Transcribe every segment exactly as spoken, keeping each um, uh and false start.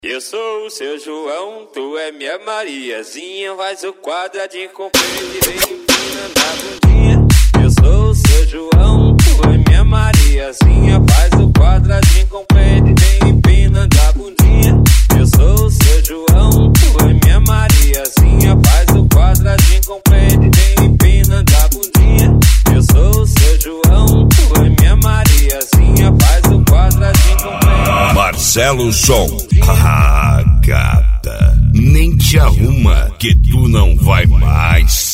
Eu sou o seu João, tu é minha Mariazinha. Faz o quadradinho com peito e vem empinando a bundinha. Eu sou o seu João, tu é minha Mariazinha. Faz o quadradinho com peito e vem empinando a bundinha. Eu sou o seu João, tu é minha Mariazinha. Faz o quadradinho com peito e vem empinando a bundinha. Eu sou o seu João, tu é minha Mariazinha. Faz o quadradinho com peito. Marcelo Som. Ah, gata, nem te arruma que tu não vai mais.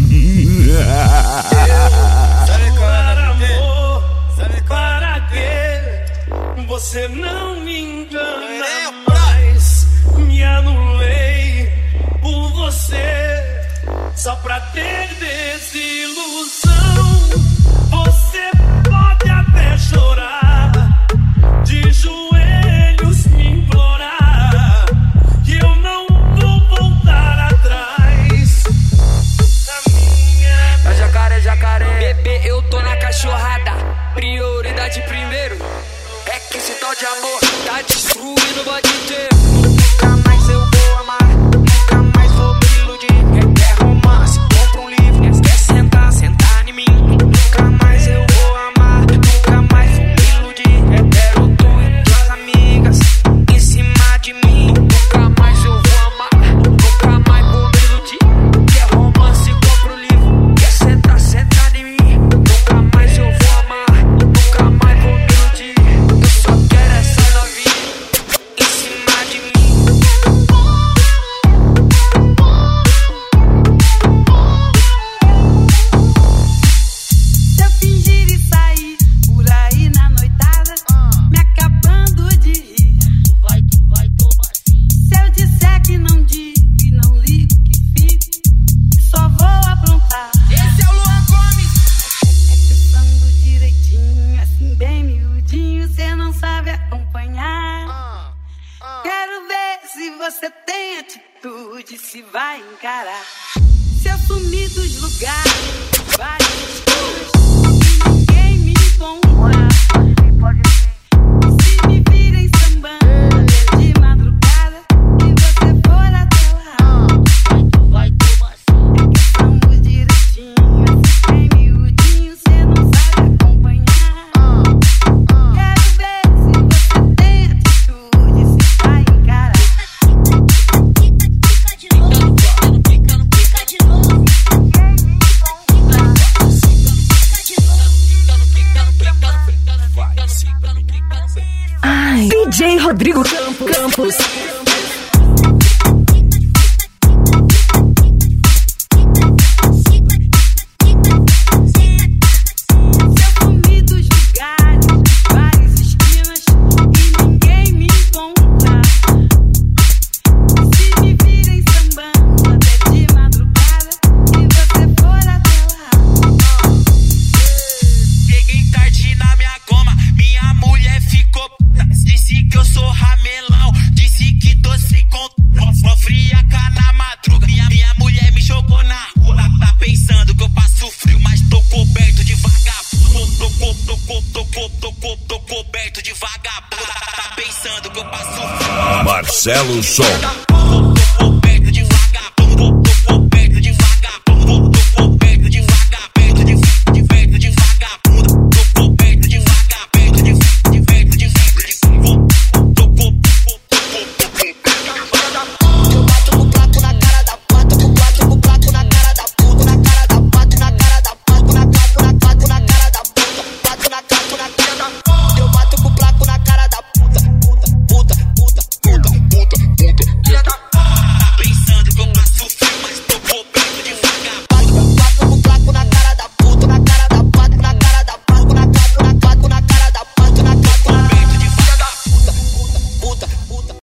Para amor, para quê? Você não me engana mais. Me anulei por você, só pra ter desilusão. Você pode até chorar, de joelhos me implorar, que eu não vou voltar atrás. A minha... É jacaré, jacaré. Bebê, eu tô na cachorrada. Prioridade primeiro. É que esse tal de amor tá destruindo o bode inteiro. Nunca mais eu vou amar, nunca mais vou me iludir. Quer romance, compra um livro. Quer sentar, sentar em mim. Nunca mais eu vou amar, nunca mais vou me iludir. Quero tu e tuas amigas em cima de mim. Nunca mais eu vou amar, nunca mais vou me iludir. Quer romance, compra um livro. Quer sentar, sentar em mim. Nunca mais eu vou amar, nunca mais vou me iludir. Eu só quero essa novinha em cima de mim. Se eu fingir e sair por aí na noitada, me acabando de rir, tu vai, tu vai tomar sim. Se eu disser que não digo e não ligo que fico, só vou aprontar. Esse é o Luan Gomes. É pensando direitinho, assim bem miudinho, cê não sabe acompanhar. Quero ver se você tem atitude, se vai encarar. Se eu sumir dos lugares, várias esquinas, ninguém me encontra. Se me virem sambando até de madrugada e você for até lá, tu vai tomar sim. É questão direitinho, assim bem miudinho, cê não sabe acompanhar. Quero ver se você tem atitude, se vai encarar. D J Rodrigo Campos. Se eu sumir dos lugares, várias esquinas e ninguém me encontra. Se me virem sambando até de madrugada e você for até lá, Peguei tarde na minha goma, minha mulher ficou. Disse que eu sou ramelão, disse que tô sem conta. Mó friaca na madruga, minha, minha mulher me jogou na rua. Tá pensando que eu passo frio, mas tô coberto de vagabundo. Tô, tô, tô, tô, tô, tô, tô, tô, tô coberto de vagabundo. Tá pensando que eu passo frio. Marcelo Som.